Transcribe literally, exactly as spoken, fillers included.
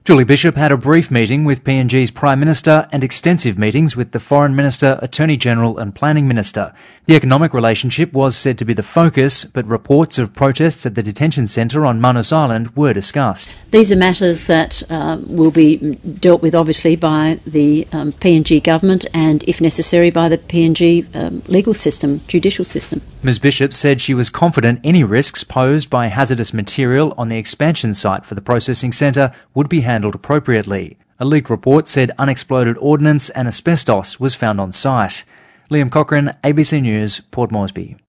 Julie Bishop had a brief meeting with P N G's Prime Minister and extensive meetings with the Foreign Minister, Attorney General and Planning Minister. The economic relationship was said to be the focus, but reports of protests at the detention centre on Manus Island were discussed. These are matters that uh, will be dealt with obviously by the um, P N G government and, if necessary, by the P N G um, legal system, judicial system. Ms Bishop said she was confident any risks posed by hazardous material on the expansion site for the processing centre would be handled appropriately. A leaked report said unexploded ordnance and asbestos was found on site. Liam Cochrane, A B C News, Port Moresby.